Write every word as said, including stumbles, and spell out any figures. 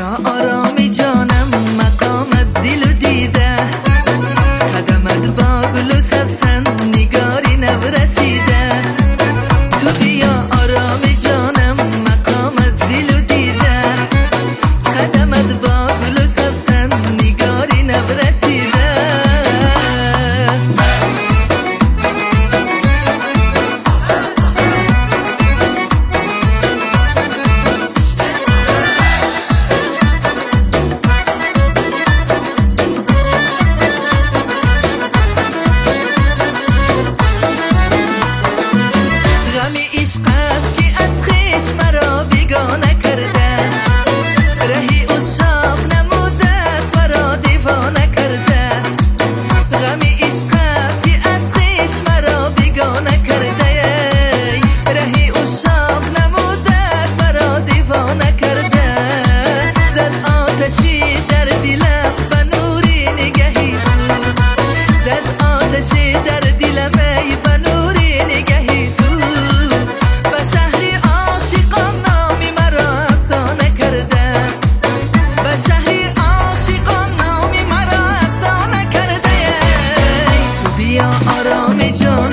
بیا آرامی جانم مقامت دلو دیده خدمت با گل و سبسن نگاری نبرسیده تو بیا آرامی جانم مقامت دلو دیده خدمت با گل و سبسن نگاری نبرسیده در دلم ای بنوری نگهی تو به شهری عاشقان نامی مرا افسانه کرده به شهری عاشقان نامی مرا افسانه کرده تو بیا آرامی جان